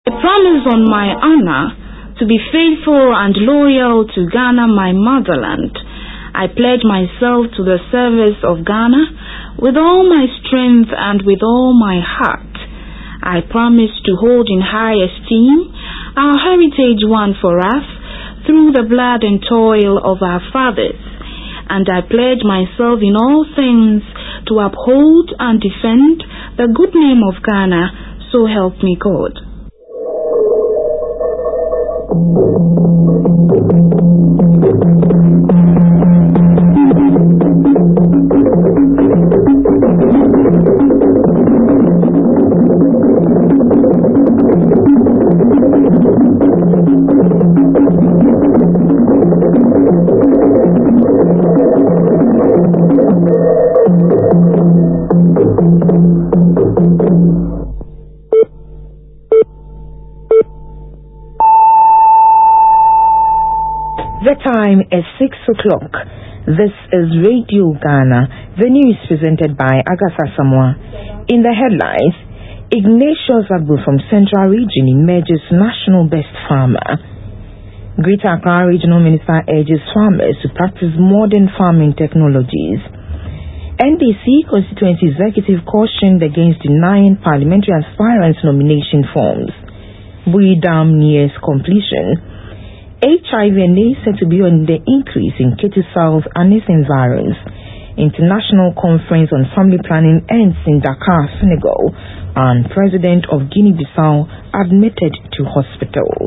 I promise on my honor to be faithful and loyal to Ghana, my motherland. I pledge myself to the service of Ghana with all my strength and with all my heart. I promise to hold in high esteem our heritage won for us through the blood and toil of our fathers, and I pledge myself in all things to uphold and defend the good name of Ghana, so help me God. The time is 6 o'clock. This is Radio Ghana. The news presented by Agatha Samoa. In the headlines, Ignatius Agbo from Central Region emerges National Best Farmer. Greater Accra Regional Minister urges farmers to practice modern farming technologies. NDC Constituency Executive cautioned against denying parliamentary aspirants nomination forms. Bui Dam nears completion. HIV and AIDS said to be on the increase in Kitty South and its environs. International Conference on Family Planning ends in Dakar, Senegal, and President of Guinea-Bissau admitted to hospital.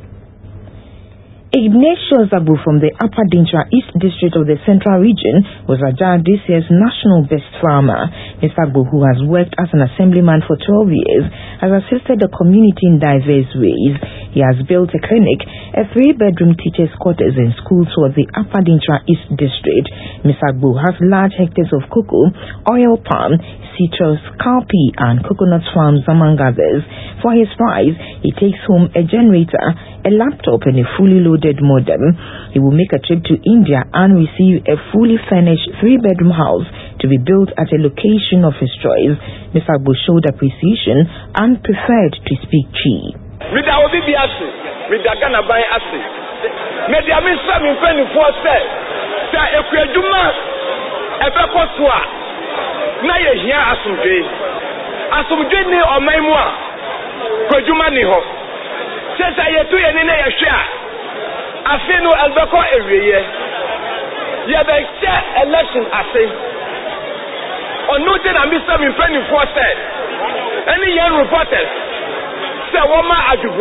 Ignatius Agbo from the Upper Dintra East District of the Central Region was adjudged this year's National Best Farmer. Mr. Agbo, who has worked as an assemblyman for 12 years, has assisted the community in diverse ways. He has built a clinic, a 3-bedroom teacher's quarters and school towards the Upper Dintra East District. Mr. Agbo has large hectares of cocoa, oil palm, citrus, cowpea and coconut farms among others. For his prize, he takes home a generator, a laptop and a fully loaded modem. He will make a trip to India and receive a fully furnished 3-bedroom house to be built at a location of his choice. Mr. Agbo showed appreciation and preferred to speak Chi. Mida obi bi ase, mida Ghana ban ase. Media mi sa mi feni fo se ekwaduma ebeko to a na ye hia asumdwe. Asumdwe ni oman mu a kwaduma ni ho. Sesa ye to ye ni na ye hwe a afi no elbeko ewiye. Ye be che election ase. Onu te na mi sa mi feni fo se. Any young reporters say woma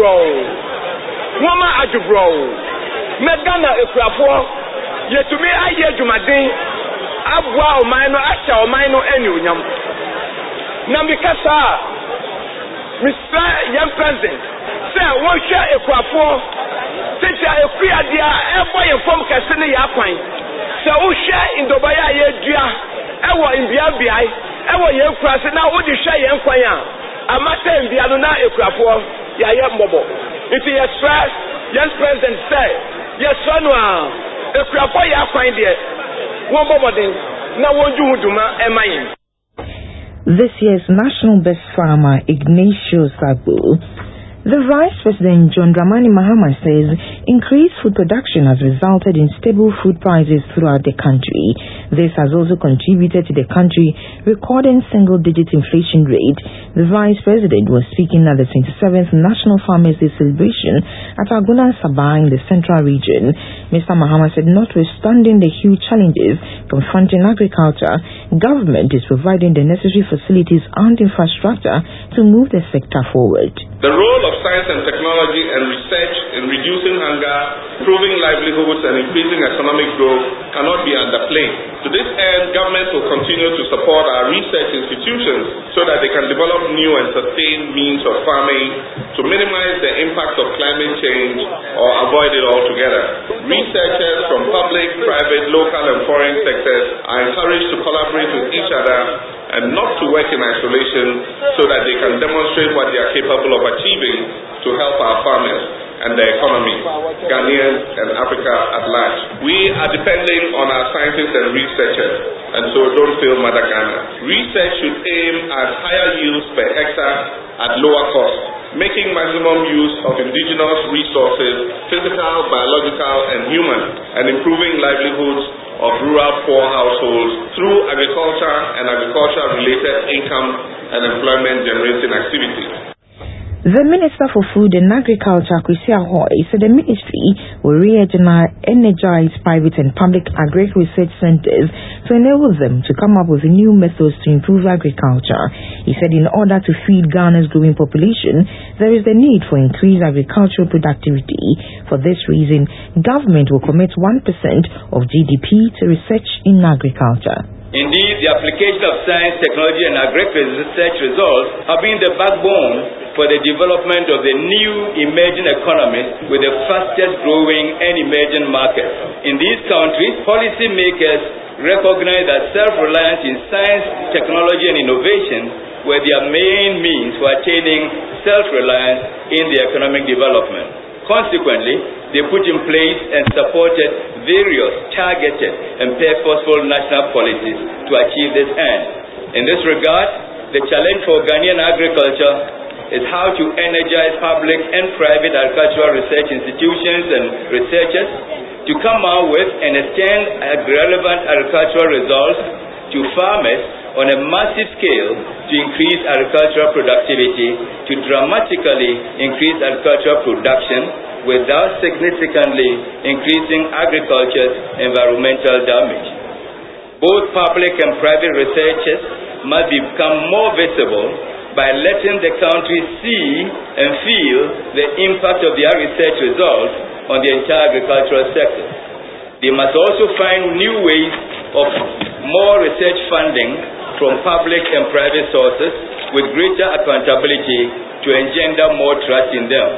adubro megana ekurafo yetumi aye adwumaden aboa oman no acha oman no eni onyam na mikasa Mr. Young President say wo hwa ekurafo tetia ekuadia ebo yefom kase ne yakwan say wo hwa indobaya yedua ewo imbiabia ewo yekurase na wo di hwa yenkwan a amata mbiano na ekurafo ya ye mbobo iti yes first yes president say yes no ekurafo ya kwan de won bobodin na wonju huduma emayin. This year's National Best Farmer Ignatius Agbo. The Vice President John Dramani Mahama says increased food production has resulted in stable food prices throughout the country. This has also contributed to the country recording single-digit inflation rate. The Vice President was speaking at the 27th National Farmers Day celebration at Aguna Sabah in the Central Region. Mr. Mahama said notwithstanding the huge challenges confronting agriculture, government is providing the necessary facilities and infrastructure to move the sector forward. The role of science and technology and research in reducing hunger, improving livelihoods and increasing economic growth cannot be underplayed. To this end, government will continue to support our research institutions so that they can develop new and sustained means of farming to minimize the impact of climate change or avoid it altogether. Researchers from public, private, local and foreign sectors are encouraged to collaborate with each other and not to work in isolation so that they can demonstrate what they are capable of achieving to help our farmers and the economy, Ghanaians and Africa at large. We are depending on our scientists and researchers, and so don't fail Mother Ghana. Research should aim at higher yields per hectare at lower cost. making maximum use of indigenous resources, physical, biological, and human, and improving livelihoods of rural poor households through agriculture and agriculture-related income and employment-generating activities. The Minister for Food and Agriculture, Kwesi Ahoy, said the ministry will re-energize private and public agri research centers to enable them to come up with new methods to improve agriculture. He said in order to feed Ghana's growing population, there is the need for increased agricultural productivity. For this reason, government will commit 1% of GDP to research in agriculture. Indeed, the application of science, technology, and agri-research results have been the backbone for the development of the new emerging economies with the fastest growing and emerging markets. In these countries, policymakers recognize that self-reliance in science, technology, and innovation were their main means for attaining self-reliance in the economic development. Consequently, they put in place and supported various targeted and purposeful national policies to achieve this end. In this regard, the challenge for Ghanaian agriculture is how to energize public and private agricultural research institutions and researchers to come out with and extend relevant agricultural results to farmers on a massive scale to increase agricultural productivity, to dramatically increase agricultural production without significantly increasing agriculture's environmental damage. Both public and private researchers must become more visible by letting the country see and feel the impact of their research results on the entire agricultural sector. They must also find new ways of more research funding from public and private sources with greater accountability to engender more trust in them.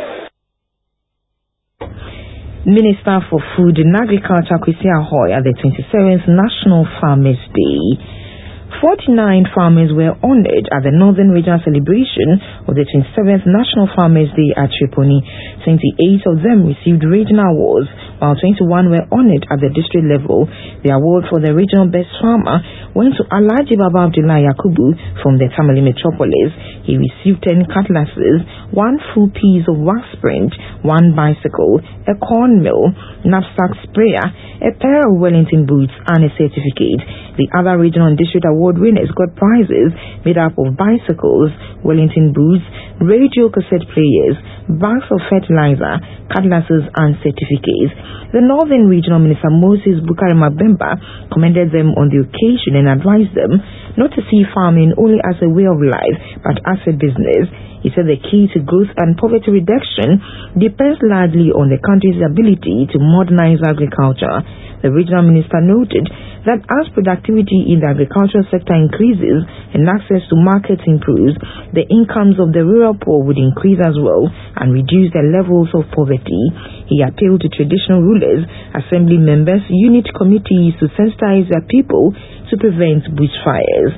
Minister for Food and Agriculture, Kwesi Ahoy, at the 27th National Farmers Day. 49 farmers were honored at the Northern Regional celebration of the 27th National Farmers Day at Triponi. 28 of them received regional awards, while 21 were honored at the district level. The award for the regional best farmer went to Alhaji Baba Abdullah Yakubu from the Tamale metropolis. He received 10 cutlasses, 1 full piece of wax print, 1 bicycle, a corn mill, knapsack sprayer, a pair of Wellington boots, and a certificate. The other regional and district award winners got prizes made up of bicycles, Wellington boots, radio cassette players, bags of fertilizer, cutlasses, and certificates. The Northern Regional Minister Moses Bukari Mabemba commended them on the occasion and advised them not to see farming only as a way of life but as a business. He said the key to growth and poverty reduction depends largely on the country's ability to modernize agriculture. The regional minister noted that as productivity in the agricultural sector increases and access to markets improves, the incomes of the rural poor would increase as well and reduce their levels of poverty. He appealed to traditional rulers, assembly members, unit committees to sensitize their people to prevent bushfires.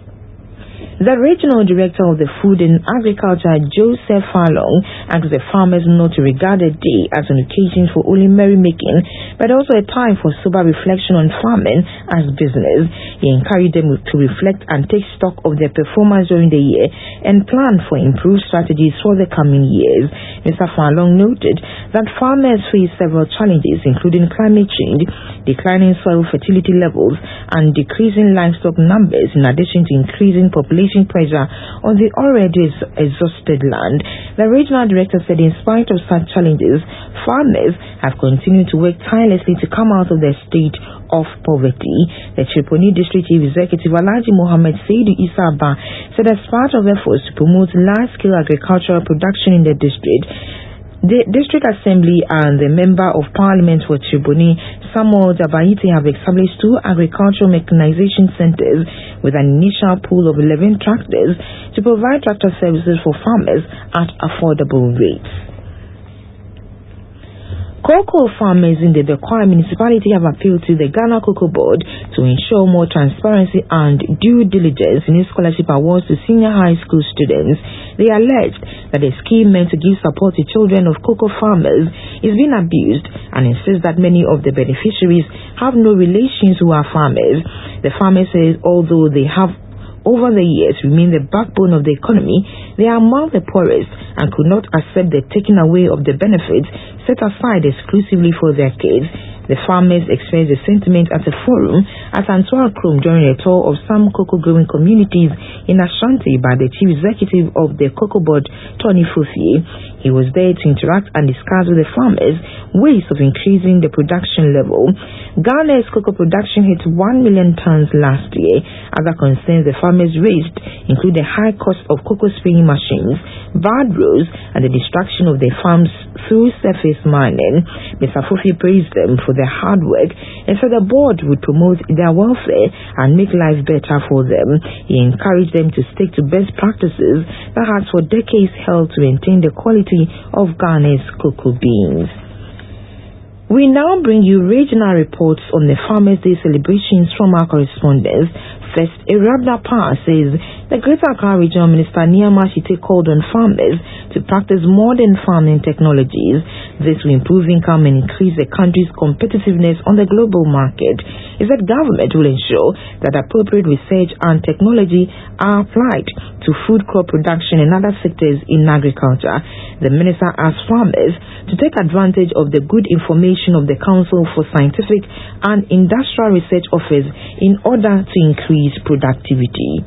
The regional director of the Food and Agriculture, Joseph Falong, asked the farmers not to regard the day as an occasion for only merrymaking, but also a time for sober reflection on farming as business. He encouraged them to reflect and take stock of their performance during the year and plan for improved strategies for the coming years. Mr. Falong noted that farmers face several challenges, including climate change, declining soil fertility levels, and decreasing livestock numbers, in addition to increasing population pressure on the already exhausted land. The regional director said in spite of such challenges, farmers have continued to work tirelessly to come out of their state of poverty. The Triponi District Chief Executive Alhaji Mohammed Seidu Issa Abba said as part of efforts to promote large-scale agricultural production in the district, the District Assembly and the Member of Parliament for Triponi, Samuel Dabaite, have established 2 agricultural mechanization centers with an initial pool of 11 tractors to provide tractor services for farmers at affordable rates. Cocoa farmers in the Bekwai municipality have appealed to the Ghana Cocoa Board to ensure more transparency and due diligence in its scholarship awards to senior high school students. They alleged that the scheme meant to give support to children of cocoa farmers is being abused and insist that many of the beneficiaries have no relations who are farmers. The farmers say although they have over the years remain the backbone of the economy, they are among the poorest and could not accept the taking away of the benefits set aside exclusively for their kids. The farmers expressed the sentiment at a forum at Antoa Krom during a tour of some cocoa growing communities in Ashanti by the chief executive of the Cocoa Board, Tony Fufie. He was there to interact and discuss with the farmers ways of increasing the production level. Ghana's cocoa production hit 1 million tons last year. Other concerns the farmers raised include the high cost of cocoa spraying machines, bad roads, and the destruction of their farms through surface mining. Mr. Fufie praised them for their hard work and said the board would promote their welfare and make life better for them. He encouraged them to stick to best practices that has for decades helped to maintain the quality of Ghana's cocoa beans. We now bring you regional reports on the Farmers' Day celebrations from our correspondents. First, Irabna Power says the Greater Accra Regional Minister Nneɛma Ashite called on farmers to practice modern farming technologies. This will improve income and increase the country's competitiveness on the global market. He said government will ensure that appropriate research and technology are applied to food crop production and other sectors in agriculture. The minister asked farmers to take advantage of the good information of the Council for Scientific and Industrial Research Office in order to increase productivity.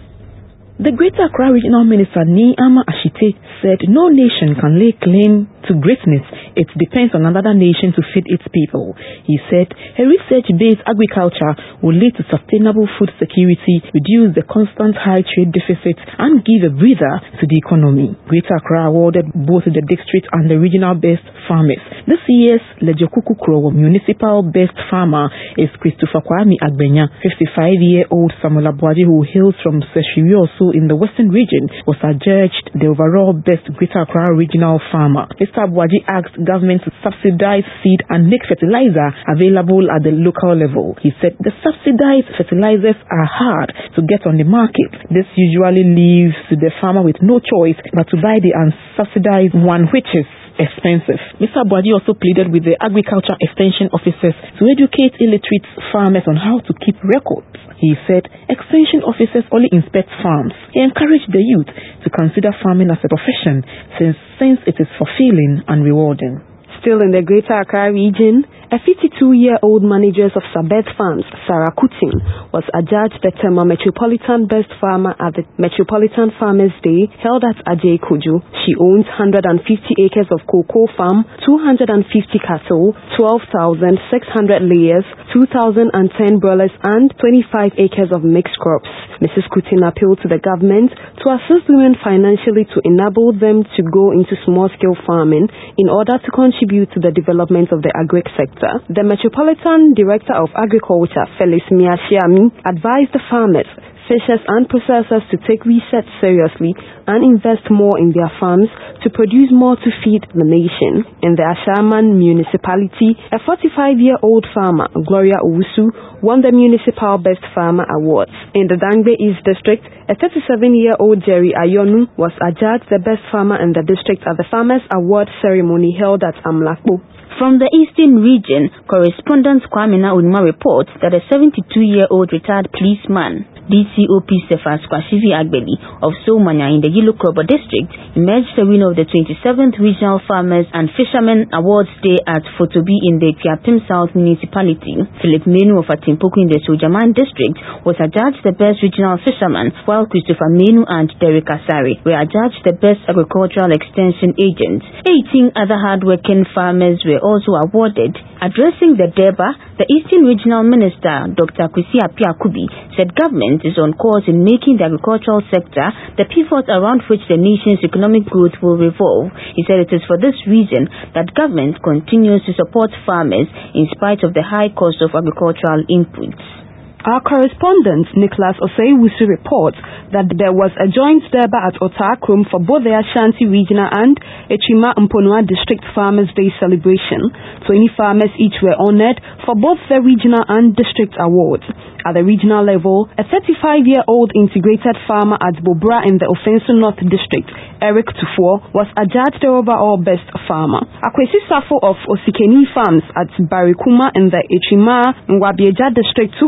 The Greater Accra Regional Minister Nneɛma Ashite said no nation can lay claim to greatness. It depends on another nation to feed its people. He said a research-based agriculture will lead to sustainable food security, reduce the constant high trade deficit, and give a breather to the economy. Greater Accra awarded both the district and the regional best farmers. This year's Lejokuku Krowo Municipal Best Farmer is Christopher Kwame Agbenya. 55-year-old Samuel Abuaji, who hails from Seshiri also in the Western region, was adjudged the overall best Greater Accra Regional Farmer. Mr. Abuaji asked government to subsidize seed and make fertilizer available at the local level. He said the subsidized fertilizers are hard to get on the market. This usually leaves the farmer with no choice but to buy the unsubsidized one, which is expensive. Mr. Abuaji also pleaded with the agriculture extension officers to educate illiterate farmers on how to keep records. He said extension officers only inspect farms. He encouraged the youth to consider farming as a profession since it is fulfilling and rewarding. Still in the Greater Accra region, a 52-year-old manager of Sabeth Farms, Sarah Kutin, was adjudged the Tema Metropolitan Best Farmer at the Metropolitan Farmers' Day held at Ajay Kojo. She owns 150 acres of cocoa farm, 250 cattle, 12,600 layers, 2,010 broilers, and 25 acres of mixed crops. Mrs. Kutin appealed to the government to assist women financially to enable them to go into small-scale farming in order to contribute to the development of the agri sector. The Metropolitan Director of Agriculture, Felix Miashiami, advised the farmers, fishers and processors to take research seriously and invest more in their farms to produce more to feed the nation. In the Ashaman municipality, a 45-year-old farmer, Gloria Owusu, won the Municipal Best Farmer Award. In the Dangbe East District, a 37-year-old Jerry Ayonu was adjudged the best farmer in the district at the Farmers Award ceremony held at Amlakpo. From the Eastern region, correspondent Kwamina Unma reports that a 72-year-old retired policeman, DCOP Cephas Kwashivi Agbeli of Somanya in the Yilokrobo district, emerged the winner of the 27th Regional Farmers and Fishermen Awards Day at Fotobi in the Kiapim South municipality. Philip Menu of Atimpoku in the Sojaman district was adjudged the best regional fisherman, while Christopher Menu and Derek Asari were adjudged the best agricultural extension agents. 18 other hard-working farmers were also awarded. Addressing the Deba, the Eastern Regional Minister, Dr. Kwesi Appiah-Kubi, said government is on course in making the agricultural sector the pivot around which the nation's economic growth will revolve. He said it is for this reason that government continues to support farmers in spite of the high cost of agricultural inputs. Our correspondent, Nicholas Osei-Wusu, reports that there was a joint Deba at Otakrom for both the Ashanti Regional and Echima Mponua District Farmers' Day celebration. 20 farmers each were honored for both the regional and district awards. At the regional level, a 35-year-old integrated farmer at Bobra in the Ofenso North District, Eric Tufor, was adjudged the overall best farmer. Akwesi Safo of Osikeni Farms at Barikuma in the Echima Nwabieja District took home the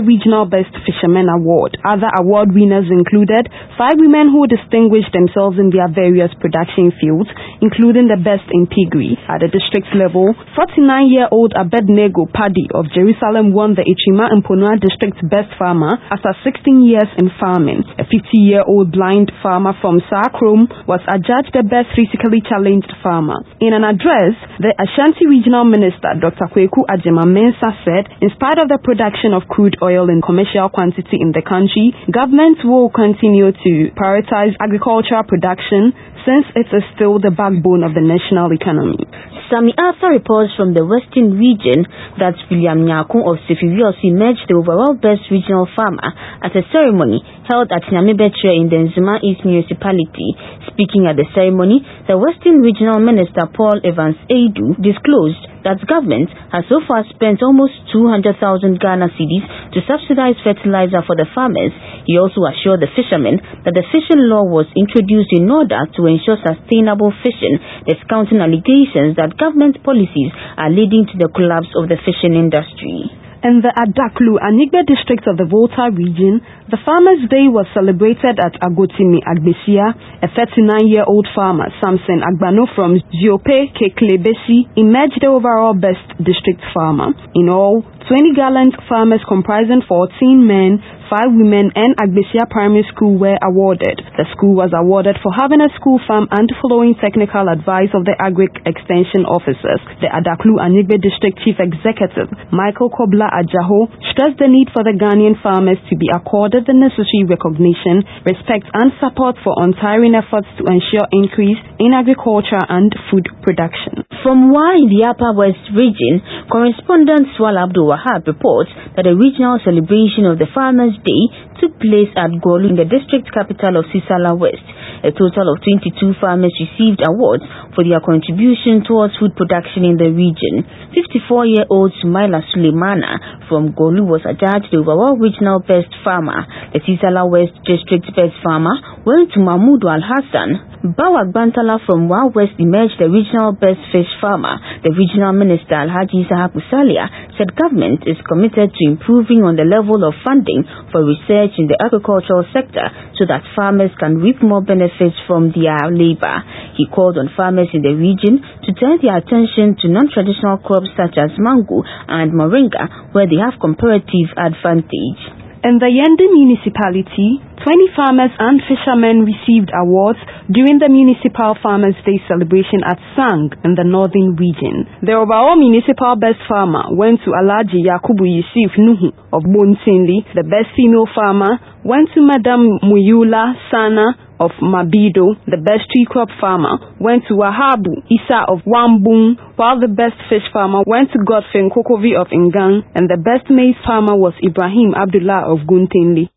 Regional Best Fisherman Award. Other award winners included 5 women who distinguished themselves in their various production fields, including the best in piggery. At the district level, 49-year-old Abednego Paddy of Jerusalem won the Ichima Mponua District's Best Farmer after 16 years in farming. A 50-year-old blind farmer from Sakrom was adjudged the best physically challenged farmer. In an address, the Ashanti Regional Minister, Dr. Kweku Ajema Mensah, said, in spite of the production of crude oil in commercial quantity in the country, government will continue to prioritize agricultural production since it is still the backbone of the national economy. Sami Arthur reports from the Western region that William Nyakun of Sefirios emerged the overall best regional farmer at a ceremony held at Nyamibetre in the Nzuma East Municipality. Speaking at the ceremony, the Western Regional Minister Paul Evans Edu disclosed that government has so far spent almost 200,000 Ghana cedis to subsidize fertilizer for the farmers. He also assured the fishermen that the fishing law was introduced in order to ensure sustainable fishing, discounting allegations that government policies are leading to the collapse of the fishing industry. In the Adaklu Anigbe district of the Volta region, the Farmers' Day was celebrated at Agotimi Agbesia. A 39-year-old farmer, Samson Agbano from Ziope Keklebesi, emerged the overall best district farmer. In all, 20 gallant farmers comprising 14 men, 5 women and Agbesia Primary School were awarded. The school was awarded for having a school farm and following technical advice of the Agric Extension officers. The Adaklu Anigbe District Chief Executive, Michael Kobla Ajaho, stressed the need for the Ghanaian farmers to be accorded the necessary recognition, respect and support for untiring efforts to ensure increase in agriculture and food production. From Wa in the Upper West region, correspondent Swala Abdul Wahab reports that a regional celebration of the Farmers' Day took place at Golu in the district capital of Sisala West. A total of 22 farmers received awards for their contribution towards food production in the region. 54-year-old Sumaila Suleimana from Golu was adjudged the overall regional best farmer. The Sisala West district best farmer went to Mahmoud Al-Hassan. Bawak Bantala from Wa West emerged the regional best fish farmer. The regional minister Alhaji Isahak Usalia said government is committed to improving on the level of funding for research in the agricultural sector so that farmers can reap more benefits from their labor. He called on farmers in the region to turn their attention to non-traditional crops such as mango and moringa where they have comparative advantage. In the Yende municipality, 20 farmers and fishermen received awards during the Municipal Farmers' Day celebration at Sang in the northern region. The overall municipal best farmer went to Alhaji Yakubu Yusuf Nuhu of Bontinli. The best female farmer went to Madam Muyula Sana of Mabido. The best tree crop farmer went to Wahabu Isa of Wambung, while the best fish farmer went to Godfrey Nkokovi of Ngang, and the best maize farmer was Ibrahim Abdullah of Guntinli.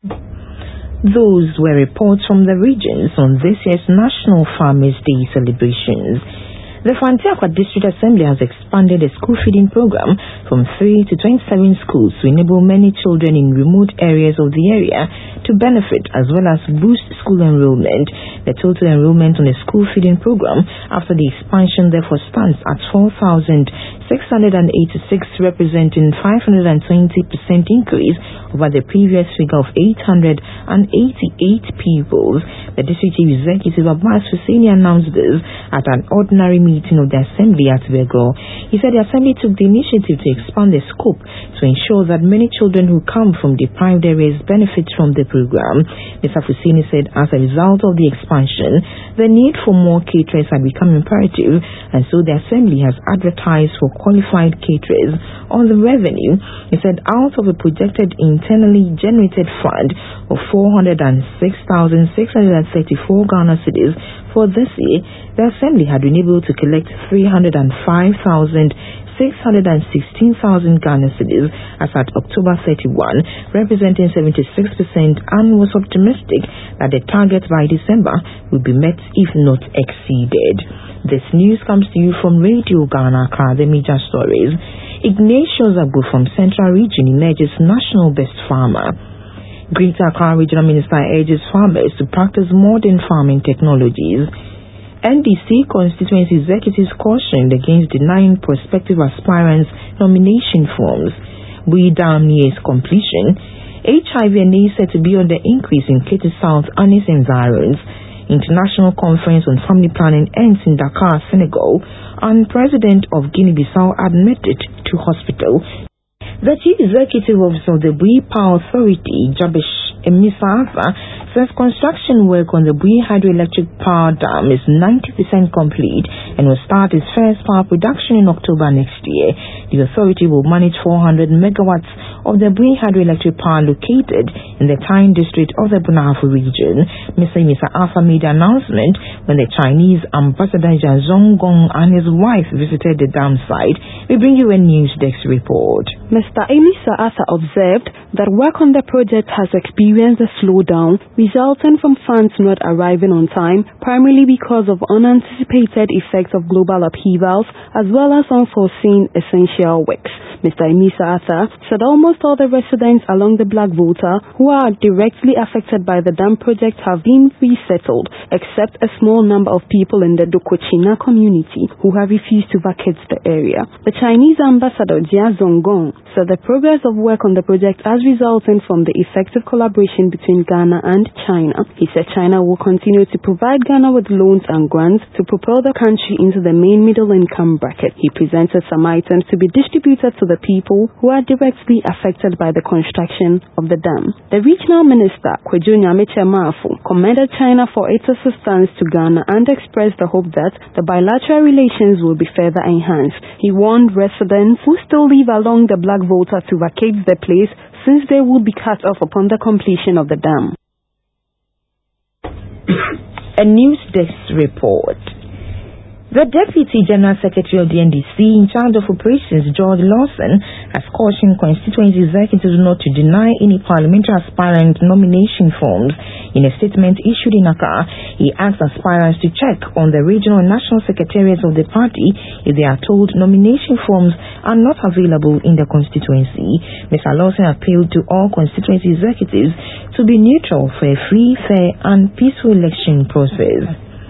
Those were reports from the regions on this year's National Farmers' Day celebrations. The Fantiakwa District Assembly has expanded the school feeding program from 3 to 27 schools to enable many children in remote areas of the area to benefit as well as boost school enrollment. The total enrollment on the school feeding program after the expansion therefore stands at 4,686, representing 520% increase over the previous figure of 888 pupils. The district chief executive Abbas Hussaini announced this at an ordinary meeting of the assembly at Bego. He said the assembly took the initiative to expand the scope to ensure that many children who come from deprived areas benefit from the program. Mr. Hussaini said as a result of the expansion, the need for more caterers had become imperative, and so the assembly has advertised for qualified caterers. On the revenue, he said out of a projected internally generated fund of 406,634 Ghana cedis for this year, the assembly had been able to collect 305,616 Ghana cedis as at October 31, representing 76%, and was optimistic that the target by December would be met if not exceeded. This news comes to you from Radio Ghana Accra. The major stories. Ignatius Agbo from Central Region emerges National Best Farmer. Greater Accra Regional Minister urges farmers to practice modern farming technologies. NDC constituency executives cautioned against denying prospective aspirants nomination forms. Bui Dam nears completion, HIV and AIDS said to be on the increase in Ketu South and its environs. International Conference on Family Planning ends in Dakar, Senegal, and President of Guinea-Bissau admitted to hospital. The Chief Executive Officer of the Bui Power Authority, Jabesh Emisa Arthur, says construction work on the Bui Hydroelectric Power Dam is 90% complete and will start its first power production in October next year. The authority will manage 400 megawatts of the Bui Hydroelectric Power located in the Tyne district of the Bunahafu region. Mr. Emisa Arthur made the announcement when the Chinese Ambassador Jia Zonggong and his wife visited the dam site. We bring you a news desk report. Mr. Emisa Arthur observed that work on the project has experienced a slowdown resulting from funds not arriving on time, primarily because of unanticipated effects of global upheavals as well as unforeseen essential works. Mr. Emisa Arthur said almost all the residents along the Black Volta who are directly affected by the dam project have been resettled, except a small number of people in the Dokochina community who have refused to vacate the area. The Chinese Ambassador Jia Zonggong said the progress of work on the project has resulted from the effective collaboration between Ghana and China. He said China will continue to provide Ghana with loans and grants to propel the country into the main middle income bracket. He presented some items to be distributed to the people who are directly affected by the construction of the dam. The regional minister, Kweju Nyamiche Mafu, commended China for its assistance to Ghana and expressed the hope that the bilateral relations will be further enhanced. He warned residents who still live along the Black Volta to vacate the place since they would be cut off upon the completion of the dam. A news desk report. The Deputy General Secretary of the NDC in charge of operations, George Lawson, has cautioned constituency executives not to deny any parliamentary aspirant nomination forms. In a statement issued in Accra, he asked aspirants to check on the regional and national secretariats of the party if they are told nomination forms are not available in the constituency. Mr. Lawson appealed to all constituency executives to be neutral for a free, fair and peaceful election process.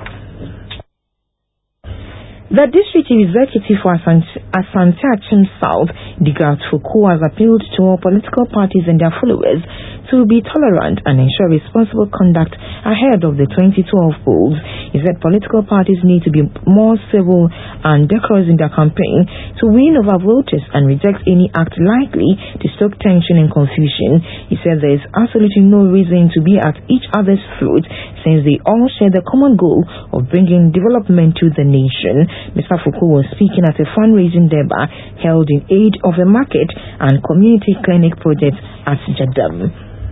The District Executive for Asante Achim South, Digrat Fuku, has appealed to all political parties and their followers to be tolerant and ensure responsible conduct ahead of the 2012 polls. He said political parties need to be more civil and decorous in their campaign to win over voters and reject any act likely to stoke tension and confusion. He said there is absolutely no reason to be at each other's throat since they all share the common goal of bringing development to the nation. Mr. Fuku was speaking at a fundraising deba held in aid of a market and community clinic project at Jadam.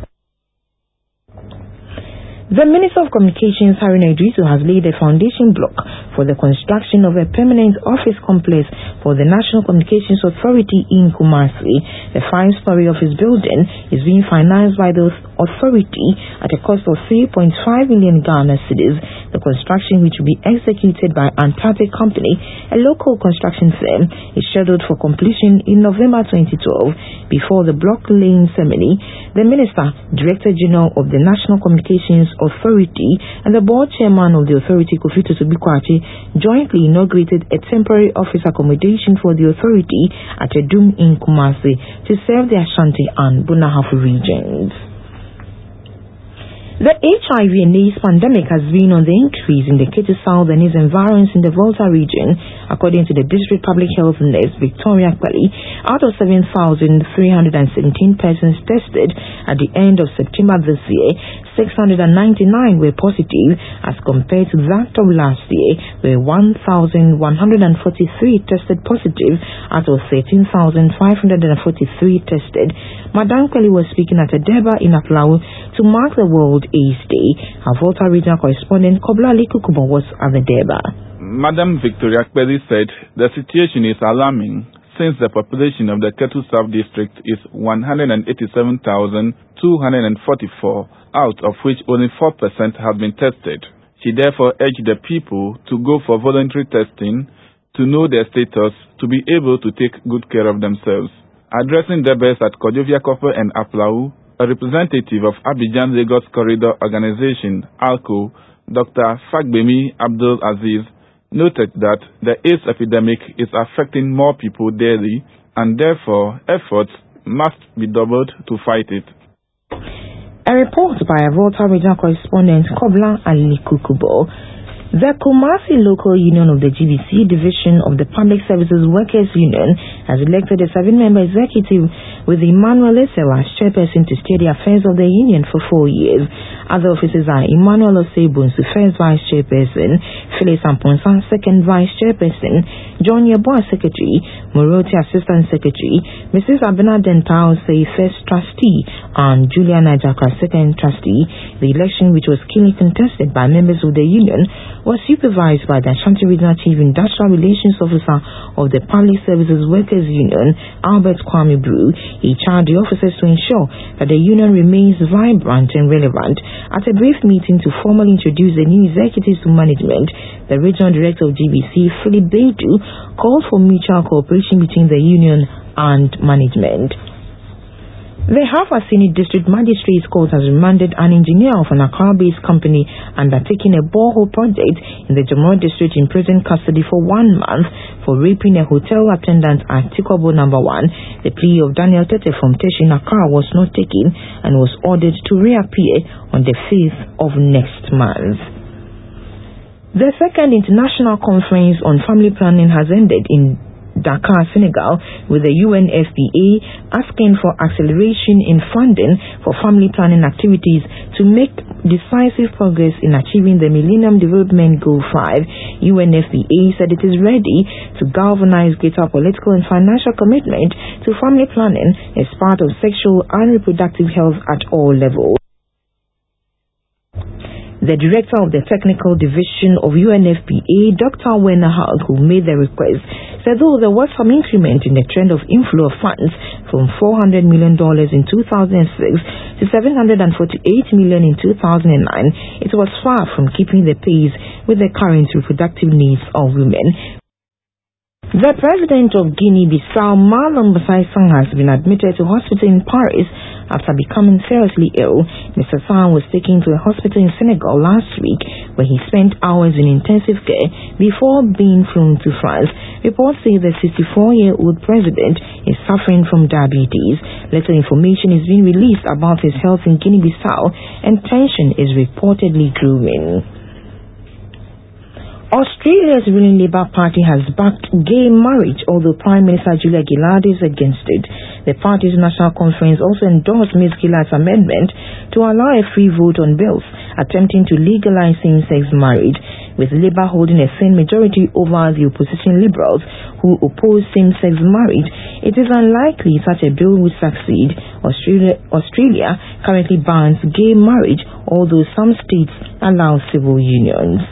The Minister of Communications, Haruna Idrisu, has laid a foundation block for the construction of a permanent office complex for the National Communications Authority in Kumasi. The 5-story office building is being financed by the authority at a cost of 3.5 million Ghana cedis. The construction, which will be executed by Antate Company, a local construction firm, is scheduled for completion in November 2012. Before the block laying ceremony, the Minister, Director General of the National Communications Authority, and the board chairman of the authority, Kofi Totobi-Kwache, jointly inaugurated a temporary office accommodation for the authority at Edum in Kumasi to serve the Ashanti and Bunahafu regions. The HIV and AIDS pandemic has been on the increase in the Ketu South and its environs in the Volta region, according to the District Public Health Nurse Victoria Kweli. Out of 7,317 persons tested at the end of September this year, 699 were positive as compared to that of last year, where 1,143 tested positive out of 13,543 tested. Madam Kweli was speaking at a deba in Aplau to mark the World AIDS Day. Our Volta regional correspondent Kobla Likukubo was at the deba. Madam Victoria Kweli said the situation is alarming since the population of the Ketu South district is 187,244, out of which only 4% have been tested. She therefore urged the people to go for voluntary testing to know their status to be able to take good care of themselves. Addressing debates at Kojovia Kope and Aplau, a representative of Abidjan Lagos Corridor Organization, ALCO, Dr. Fagbemi Abdul Aziz, noted that the AIDS epidemic is affecting more people daily and therefore efforts must be doubled to fight it. A report by a Volta regional correspondent Kobla Ali Kukubo. The Kumasi Local Union of the GBC Division of the Public Services Workers Union has elected a 7-member executive with Emmanuel Esel as chairperson to steer the affairs of the union for 4 years. Other officers are Emmanuel Osebunsu, first vice chairperson, Phyllis Amponsa, second vice chairperson, John Yeboah, secretary, Moroti, assistant secretary, Mrs. Abena Dentao, first trustee, and Julian Ajaka, second trustee. The election, which was keenly contested by members of the union, was supervised by the Ashanti Regional Chief Industrial Relations Officer of the Public Services Workers Union, Albert Kwame Brew. He charged the officers to ensure that the union remains vibrant and relevant. At a brief meeting to formally introduce the new executives to management, the Regional Director of GBC, Philip Beidu, called for mutual cooperation between the union and management. The Hafasini District Magistrates Court has remanded an engineer of an Accra-based company undertaking a borehole project in the Jamor District in prison custody for 1 month for raping a hotel attendant at Tikobo No. 1. The plea of Daniel Tete from Teshin Accra was not taken and was ordered to reappear on the 5th of next month. The second international conference on family planning has ended in Dakar, Senegal, with the UNFPA asking for acceleration in funding for family planning activities to make decisive progress in achieving the Millennium Development Goal 5. UNFPA said it is ready to galvanize greater political and financial commitment to family planning as part of sexual and reproductive health at all levels. The director of the technical division of UNFPA, Dr. Werner Hag, who made the request, said though there was some increment in the trend of inflow of funds from $400 million in 2006 to $748 million in 2009, it was far from keeping the pace with the current reproductive needs of women. The president of Guinea-Bissau, Marlon Basai Sang, has been admitted to hospital in Paris after becoming seriously ill. Mr. Sang was taken to a hospital in Senegal last week, where he spent hours in intensive care before being flown to France. Reports say the 64-year-old president is suffering from diabetes. Little information is being released about his health in Guinea-Bissau, and tension is reportedly growing. Australia's ruling Labour Party has backed gay marriage, although Prime Minister Julia Gillard is against it. The party's national conference also endorsed Ms. Gillard's amendment to allow a free vote on bills attempting to legalize same-sex marriage, with Labour holding a thin majority over the opposition Liberals, who oppose same-sex marriage. It is unlikely such a bill would succeed. Australia currently bans gay marriage, although some states allow civil unions.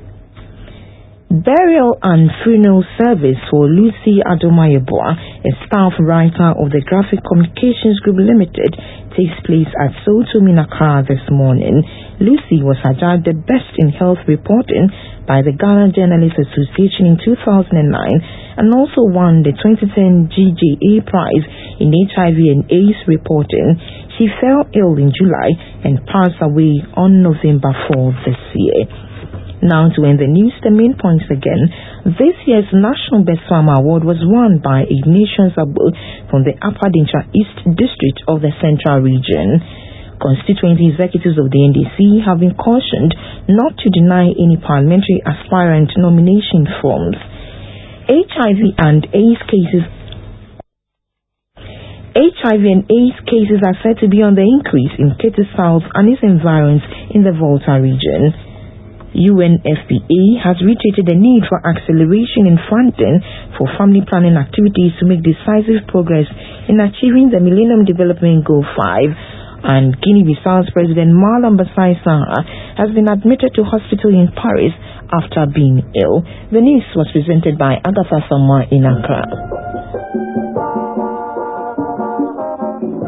Burial and funeral service for Lucy Adomayeboah, a staff writer of the Graphic Communications Group Limited, takes place at Sotum in Accra this morning. Lucy was adjudged the best in health reporting by the Ghana Journalists Association in 2009 and also won the 2010 GJA Prize in HIV and AIDS reporting. She fell ill in July and passed away on November 4 this year. Now to end the news, the main points again. This year's National Best Farmer Award was won by Ignatius Abu from the Upper Dincha East District of the Central Region. Constituent executives of the NDC have been cautioned not to deny any parliamentary aspirant nomination forms. HIV and AIDS cases are said to be on the increase in Ketu South and its environs in the Volta region. UNFPA has reiterated the need for acceleration in funding for family planning activities to make decisive progress in achieving the Millennium Development Goal 5. And Guinea-Bissau's President Marlon Basai Sang has been admitted to hospital in Paris after being ill. The news was presented by Agatha Samwa in Accra.